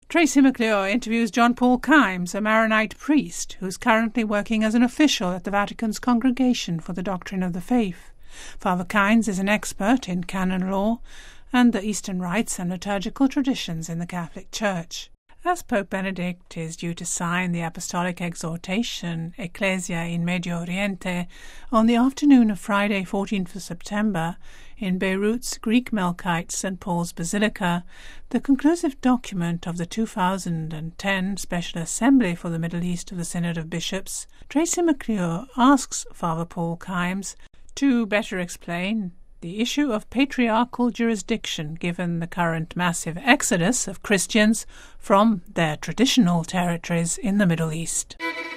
Tracy McClure interviews John Paul Kimes, a Maronite priest who's currently working as an official at the Vatican's Congregation for the Doctrine of the Faith. Father Kimes is an expert in canon law and the Eastern rites and liturgical traditions in the Catholic Church. As Pope Benedict is due to sign the apostolic exhortation Ecclesia in Medio Oriente on the afternoon of Friday, 14th of September, in Beirut's Greek Melkite St. Paul's Basilica, the conclusive document of the 2010 Special Assembly for the Middle East of the Synod of Bishops, Tracy McClure asks Father Paul Kimes to better explain the issue of patriarchal jurisdiction given the current massive exodus of Christians from their traditional territories in the Middle East.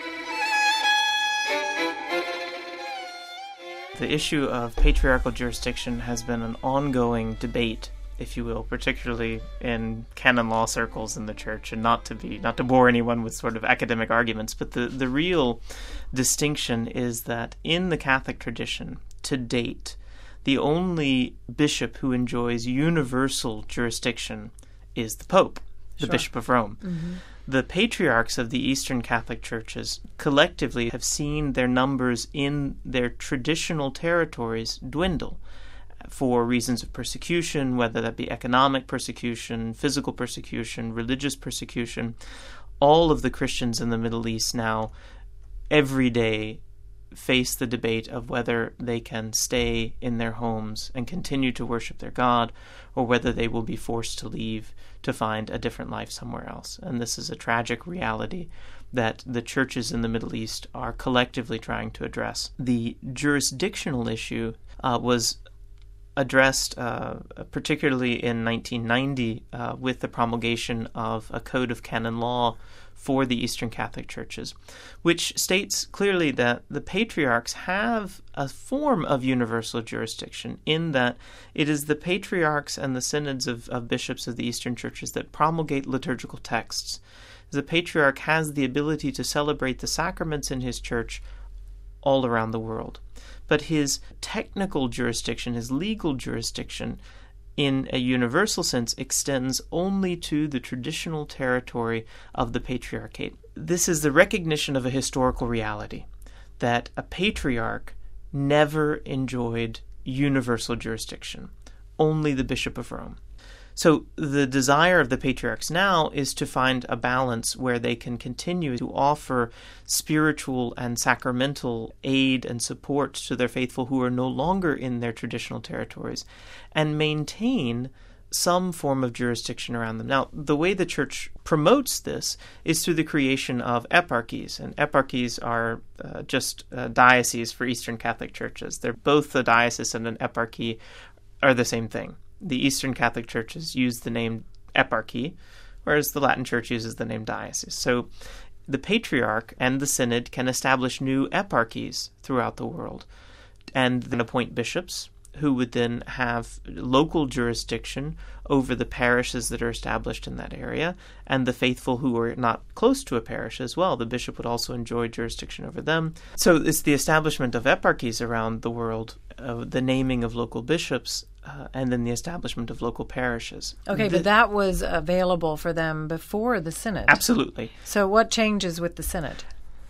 The issue of patriarchal jurisdiction has been an ongoing debate, if you will, particularly in canon law circles in the Church, and not to bore anyone with sort of academic arguments, but the real distinction is that in the Catholic tradition, to date, the only bishop who enjoys universal jurisdiction is the Pope, the Bishop of Rome. Mm-hmm. The patriarchs of the Eastern Catholic Churches collectively have seen their numbers in their traditional territories dwindle for reasons of persecution, whether that be economic persecution, physical persecution, religious persecution. All of the Christians in the Middle East now, every day, face the debate of whether they can stay in their homes and continue to worship their God, or whether they will be forced to leave to find a different life somewhere else. And this is a tragic reality that the churches in the Middle East are collectively trying to address. The jurisdictional issue was addressed particularly in 1990 with the promulgation of a code of canon law for the Eastern Catholic Churches, which states clearly that the patriarchs have a form of universal jurisdiction in that it is the patriarchs and the synods of bishops of the Eastern Churches that promulgate liturgical texts. The patriarch has the ability to celebrate the sacraments in his church all around the world. But his technical jurisdiction, his legal jurisdiction, in a universal sense, extends only to the traditional territory of the patriarchate. This is the recognition of a historical reality, that a patriarch never enjoyed universal jurisdiction, only the Bishop of Rome. So the desire of the patriarchs now is to find a balance where they can continue to offer spiritual and sacramental aid and support to their faithful who are no longer in their traditional territories, and maintain some form of jurisdiction around them. Now, the way the Church promotes this is through the creation of eparchies, and eparchies are just dioceses for Eastern Catholic churches. They're both a diocese and an eparchy are the same thing. The Eastern Catholic churches use the name eparchy, whereas the Latin Church uses the name diocese. So the Patriarch and the Synod can establish new eparchies throughout the world and then appoint bishops who would then have local jurisdiction over the parishes that are established in that area, and the faithful who are not close to a parish as well. The bishop would also enjoy jurisdiction over them. So it's the establishment of eparchies around the world, the naming of local bishops, and then the establishment of local parishes. Okay, but that was available for them before the Synod. Absolutely. So what changes with the Synod?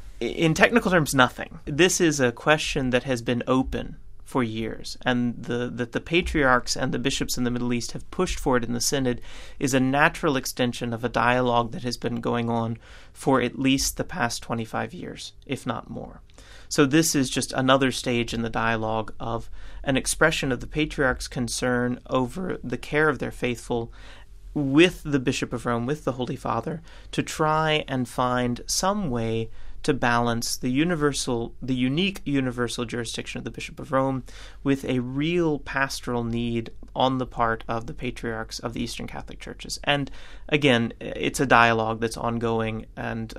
In technical terms, nothing. This is a question that has been open for years, and that the patriarchs and the bishops in the Middle East have pushed for it in the Synod is a natural extension of a dialogue that has been going on for at least the past 25 years, if not more. So this is just another stage in the dialogue of an expression of the patriarch's concern over the care of their faithful with the Bishop of Rome, with the Holy Father, to try and find some way to balance the unique universal jurisdiction of the Bishop of Rome with a real pastoral need on the part of the patriarchs of the Eastern Catholic Churches. And again, it's a dialogue that's ongoing, and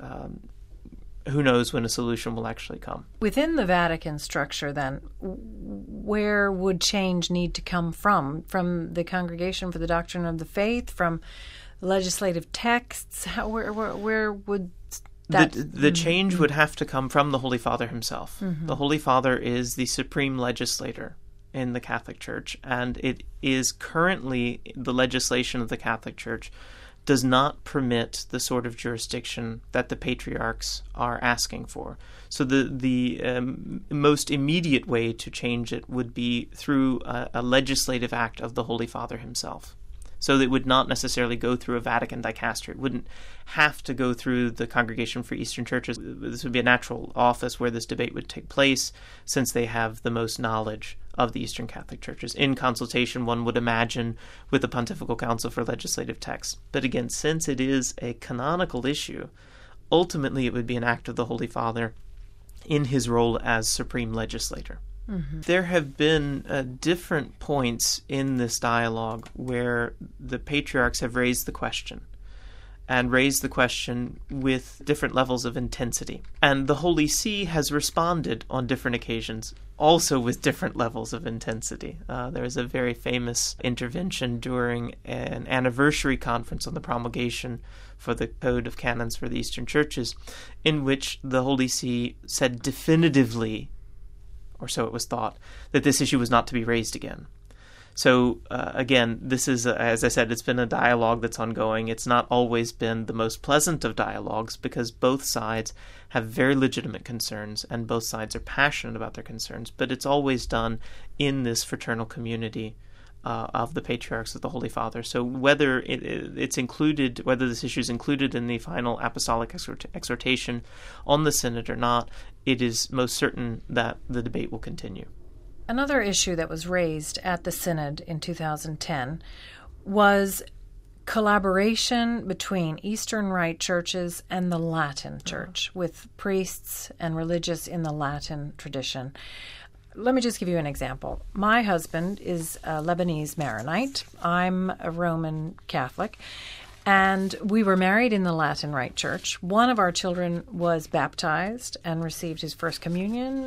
who knows when a solution will actually come. Within the Vatican structure, then, where would change need to come from? From the Congregation for the Doctrine of the Faith? From legislative texts? Where would the change would have to come from the Holy Father himself. Mm-hmm. The Holy Father is the supreme legislator in the Catholic Church, and it is currently the legislation of the Catholic Church does not permit the sort of jurisdiction that the patriarchs are asking for. So the most immediate way to change it would be through a legislative act of the Holy Father himself. So that it would not necessarily go through a Vatican dicastery. It wouldn't have to go through the Congregation for Eastern Churches. This would be a natural office where this debate would take place, since they have the most knowledge of the Eastern Catholic Churches. In consultation, one would imagine, with the Pontifical Council for Legislative Texts. But again, since it is a canonical issue, ultimately it would be an act of the Holy Father in his role as supreme legislator. Mm-hmm. There have been different points in this dialogue where the patriarchs have raised the question, and raised the question with different levels of intensity. And the Holy See has responded on different occasions, also with different levels of intensity. There was a very famous intervention during an anniversary conference on the promulgation for the Code of Canons for the Eastern Churches, in which the Holy See said definitively, or so it was thought, that this issue was not to be raised again. So, again, this is, as I said, it's been a dialogue that's ongoing. It's not always been the most pleasant of dialogues, because both sides have very legitimate concerns, and both sides are passionate about their concerns, but it's always done in this fraternal community of the patriarchs of the Holy Father. So whether it's included, whether this issue is included in the final apostolic exhortation on the synod or not, it is most certain that the debate will continue. Another issue that was raised at the synod in 2010 was collaboration between Eastern Rite churches and the Latin Church, with priests and religious in the Latin tradition. Let me just give you an example. My husband is a Lebanese Maronite. I'm a Roman Catholic. And we were married in the Latin Rite Church. One of our children was baptized and received his first communion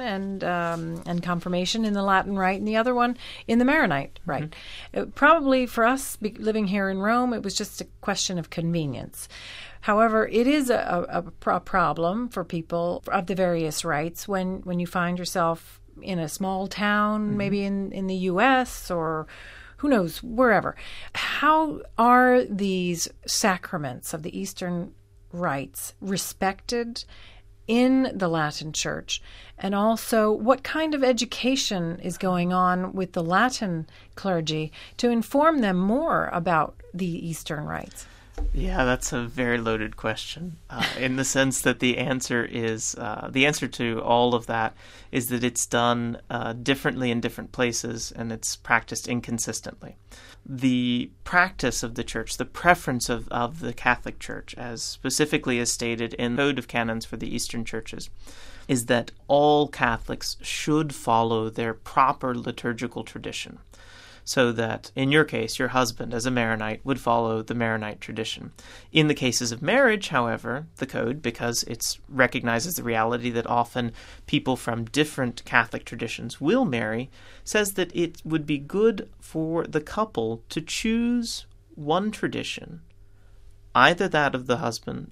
and confirmation in the Latin Rite, and the other one in the Maronite Rite. Mm-hmm. Probably for us living here in Rome, it was just a question of convenience. However, it is a problem for people of the various rites when you find yourself in a small town, mm-hmm. maybe in the U.S. or who knows, wherever. How are these sacraments of the Eastern rites respected in the Latin Church? And also, what kind of education is going on with the Latin clergy to inform them more about the Eastern rites? Yeah, that's a very loaded question, in the sense that the answer to all of that is that it's done differently in different places, and it's practiced inconsistently. The practice of the Church, the preference of the Catholic Church, as specifically as stated in the Code of Canons for the Eastern Churches, is that all Catholics should follow their proper liturgical tradition. So that, in your case, your husband, as a Maronite, would follow the Maronite tradition. In the cases of marriage, however, the Code, because it recognizes the reality that often people from different Catholic traditions will marry, says that it would be good for the couple to choose one tradition, either that of the husband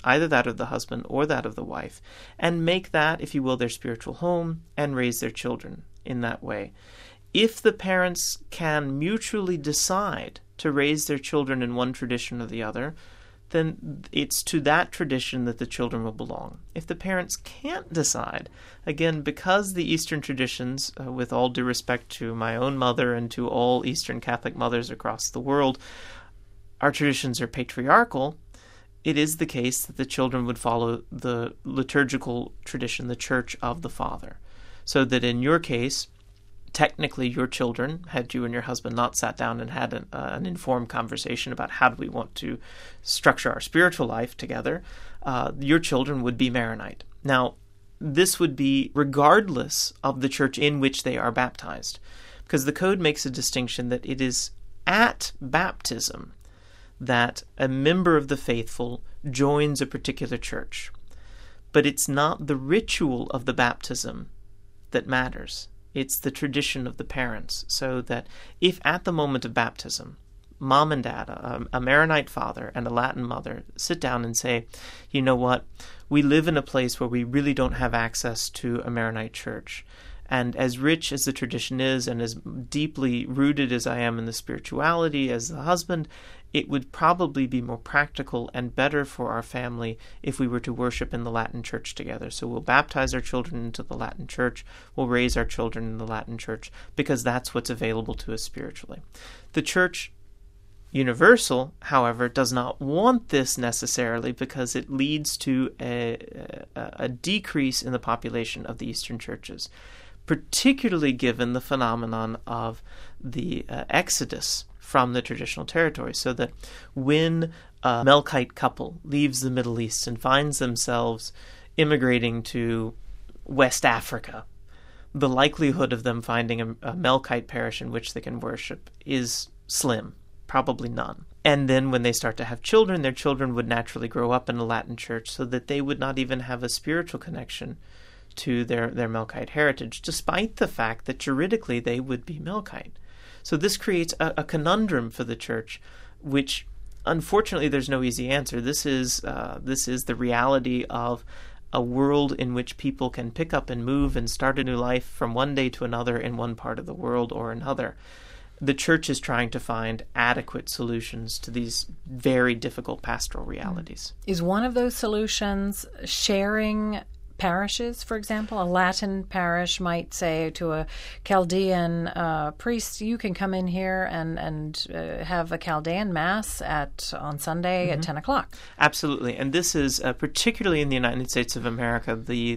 or that of the wife, and make that, if you will, their spiritual home, and raise their children in that way. If the parents can mutually decide to raise their children in one tradition or the other, then it's to that tradition that the children will belong. If the parents can't decide, again, because the Eastern traditions, with all due respect to my own mother and to all Eastern Catholic mothers across the world, our traditions are patriarchal, it is the case that the children would follow the liturgical tradition, the Church of the Father. So that in your case, technically, your children, had you and your husband not sat down and had an informed conversation about how do we want to structure our spiritual life together, your children would be Maronite. Now, this would be regardless of the church in which they are baptized, because the Code makes a distinction that it is at baptism that a member of the faithful joins a particular church. But it's not the ritual of the baptism that matters. It's the tradition of the parents, so that if at the moment of baptism, mom and dad, a Maronite father and a Latin mother, sit down and say, you know what, we live in a place where we really don't have access to a Maronite church, And as rich as the tradition is, and as deeply rooted as I am in the spirituality as the husband, it would probably be more practical and better for our family if we were to worship in the Latin Church together. So we'll baptize our children into the Latin Church, we'll raise our children in the Latin Church, because that's what's available to us spiritually. The Church Universal, however, does not want this necessarily, because it leads to a decrease in the population of the Eastern churches, particularly given the phenomenon of the exodus from the traditional territory. So that when a Melkite couple leaves the Middle East and finds themselves immigrating to West Africa, the likelihood of them finding a Melkite parish in which they can worship is slim. Probably none. And then when they start to have children, their children would naturally grow up in a Latin church, so that they would not even have a spiritual connection to their Melkite heritage, despite the fact that juridically they would be Melkite. So this creates a conundrum for the church, which unfortunately there's no easy answer. This is the reality of a world in which people can pick up and move and start a new life from one day to another in one part of the world or another. The church is trying to find adequate solutions to these very difficult pastoral realities. Is one of those solutions sharing parishes, for example? A Latin parish might say to a Chaldean priest, you can come in here and have a Chaldean Mass on Sunday at 10 o'clock. Absolutely. And this is particularly in the United States of America. The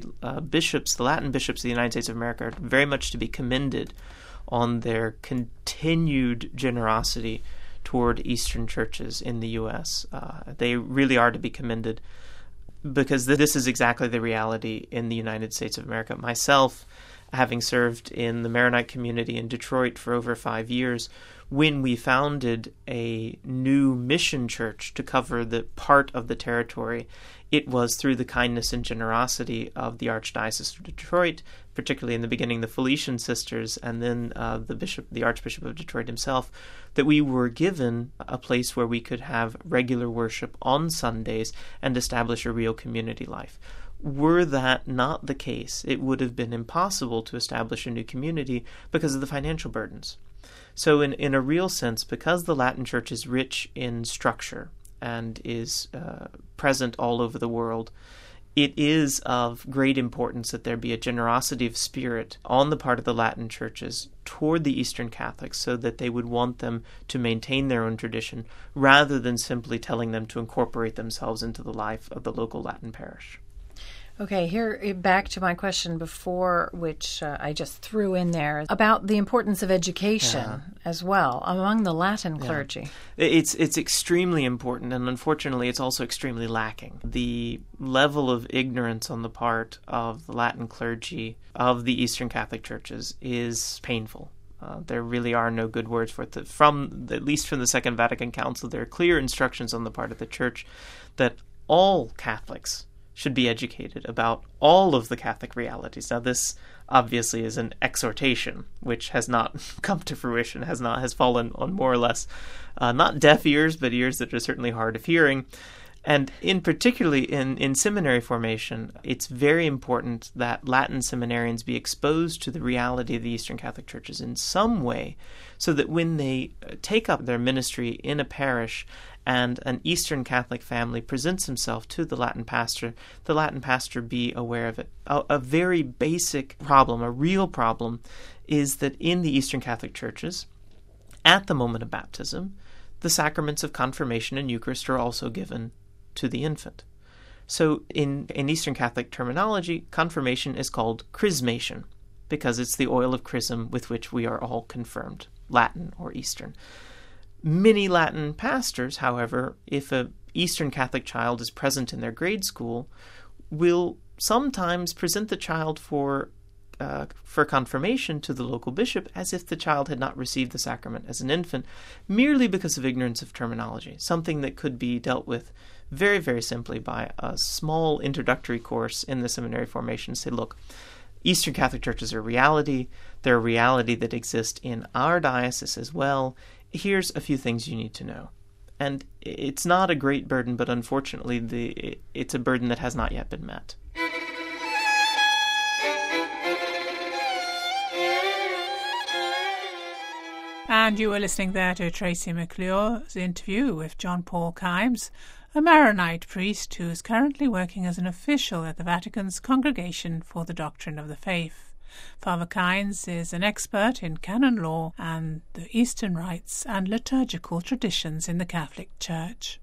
Latin bishops of the United States of America are very much to be commended on their continued generosity toward Eastern churches in the U.S. They really are to be commended, because this is exactly the reality in the United States of America. Myself, having served in the Maronite community in Detroit for over 5 years, when we founded a new mission church to cover the part of the territory, it was through the kindness and generosity of the Archdiocese of Detroit, particularly in the beginning the Felician Sisters, and then the Archbishop of Detroit himself, that we were given a place where we could have regular worship on Sundays and establish a real community life. Were that not the case, it would have been impossible to establish a new community because of the financial burdens. So in a real sense, because the Latin Church is rich in structure and is present all over the world, it is of great importance that there be a generosity of spirit on the part of the Latin churches toward the Eastern Catholics, so that they would want them to maintain their own tradition rather than simply telling them to incorporate themselves into the life of the local Latin parish. Okay, here back to my question before, which I just threw in there, about the importance of education as well among the Latin clergy. It's extremely important, and unfortunately it's also extremely lacking. The level of ignorance on the part of the Latin clergy of the Eastern Catholic churches is painful. There really are no good words for it. At least from the Second Vatican Council, there are clear instructions on the part of the Church that all Catholics should be educated about all of the Catholic realities. Now, this obviously is an exhortation, which has not come to fruition, has fallen on more or less not deaf ears, but ears that are certainly hard of hearing. And particularly in seminary formation, it's very important that Latin seminarians be exposed to the reality of the Eastern Catholic churches in some way, so that when they take up their ministry in a parish and an Eastern Catholic family presents himself to the Latin pastor be aware of it. A very basic problem, a real problem, is that in the Eastern Catholic churches, at the moment of baptism, the sacraments of confirmation and Eucharist are also given to the infant. So in Eastern Catholic terminology, confirmation is called chrismation, because it's the oil of chrism with which we are all confirmed, Latin or Eastern. Many Latin pastors, however, if an Eastern Catholic child is present in their grade school, will sometimes present the child for confirmation to the local bishop as if the child had not received the sacrament as an infant, merely because of ignorance of terminology, something that could be dealt with very, very simply by a small introductory course in the seminary formation. Say, look, Eastern Catholic churches are a reality. They're a reality that exists in our diocese as well. Here's a few things you need to know. And it's not a great burden, but unfortunately it's a burden that has not yet been met. And you were listening there to Tracy McClure's interview with John Paul Kimes, a Maronite priest who is currently working as an official at the Vatican's Congregation for the Doctrine of the Faith. Father Kimes is an expert in canon law and the Eastern rites and liturgical traditions in the Catholic Church.